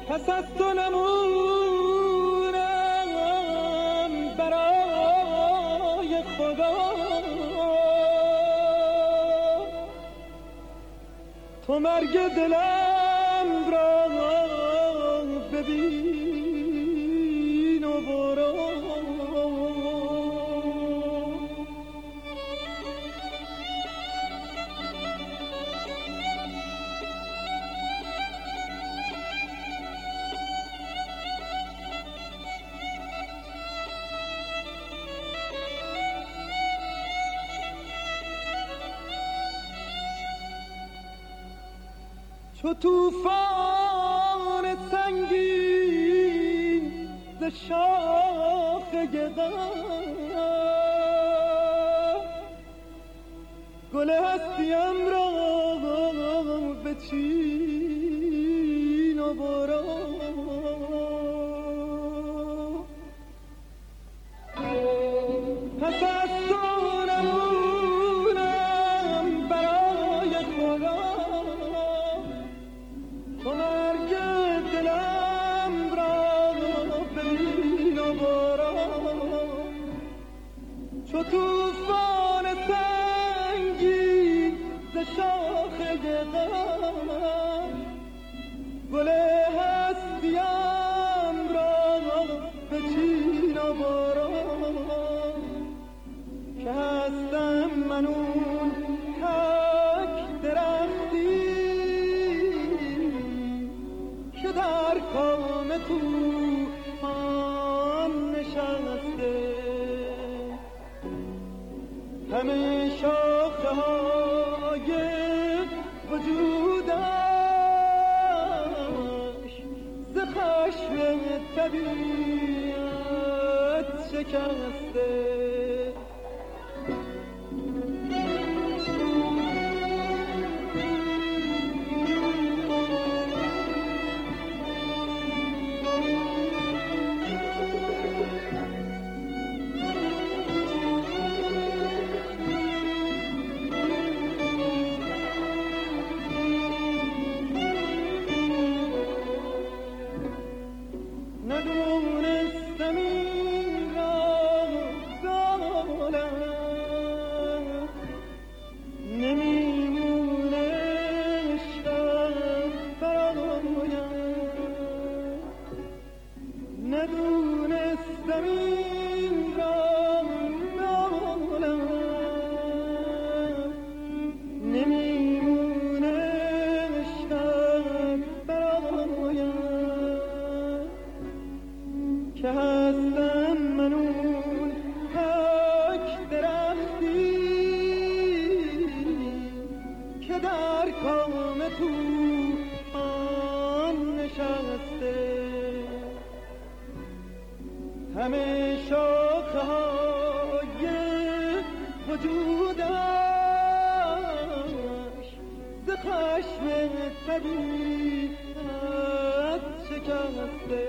پس از تو نمونم برای خدا، تو مرگ دلم را ببین و برو. چو توفان سنگین ز شاخه غم، گل هستیم را بچین و برو. پس از تو نمونم برای خدا، تو مرگ دلم را ببین و برو. چو توفان سنگین ز شاخه غم، گل هستیم را بچین و برو. که هستم من اون تک درختی که در کام طوفان نشسته، همه شاخه های وجودش ز خشم طبیعت شکسته. ندونستم این را ظالم، نمیمونه شب برایم. ندونستم این را ظالم، نمیمونه شب برایم. که هستم من اون تک درختی که در کام طوفان نشسته، همه شاخه های وجودش ز خشم طبیعت شکسته.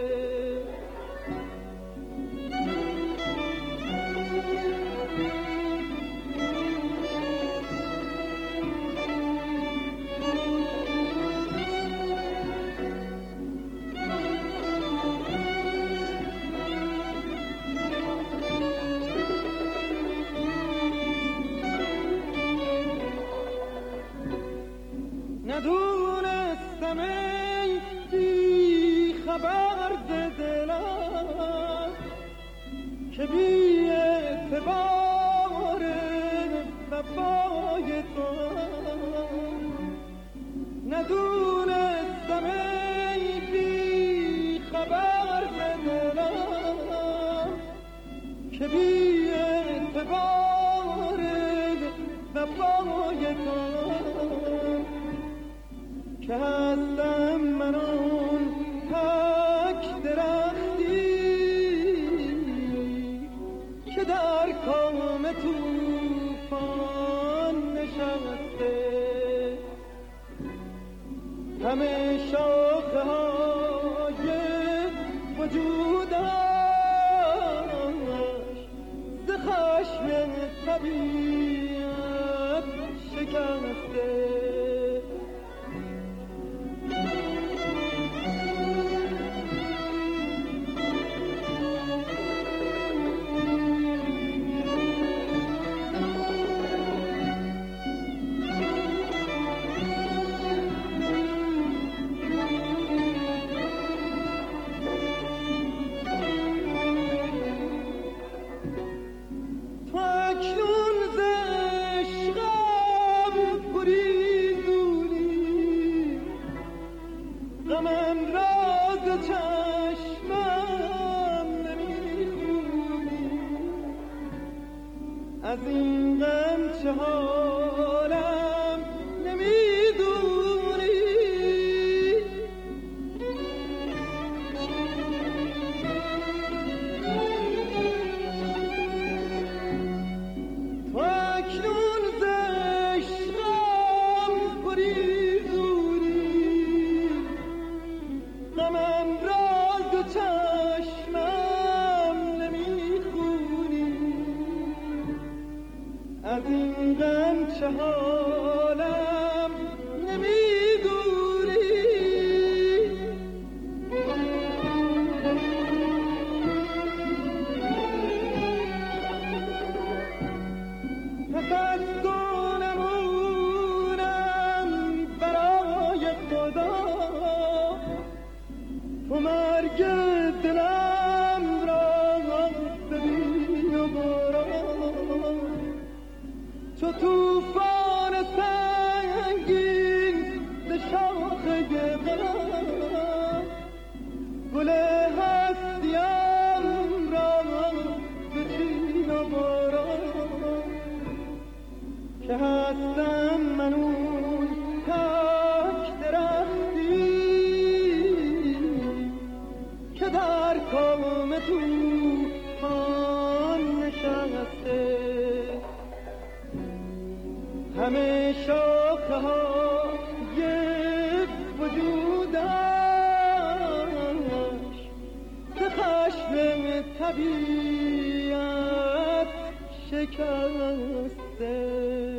ندونستم ای بی خبر ز دلم که بی اعتبار وفای تو. ندونستم ای بی خبر ز دلم که بی اعتبار وفای تو. که هستم من اون تک درختی که در کام طوفان نشسته، همه شاخه های وجودش ز خشم طبیعت شکسته. غمم راز چشمم نمیخونی، از این غم چه حالم نمیدونی. تو اکنون ز عشقم گریزونی، غمم راز چشمم نمیخونی، از این غم چه حالم نمیدونی. پس از تو نمونم برای خدا، تو مرگ دلم را ببین و برو، چو توفان سنگین ز شاخ غم، گل هستیم را بچین و برو، که هستم من اون تک درختی که در کام طوفان نشسته. همه شاخه های وجودش ز خشم طبیعت شکسته.